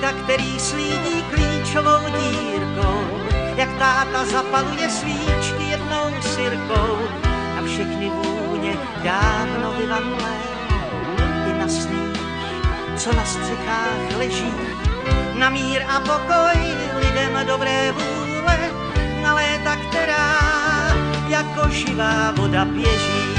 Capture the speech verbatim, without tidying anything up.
táta, který slídí klíčovou dírkou, jak táta zapaluje svíčky jednou sirkou a všechny vůně dávno vyvanlé i na sníh, co na střechách leží, na mír a pokoj lidem dobré vůle, na léta, která jako živá voda běží.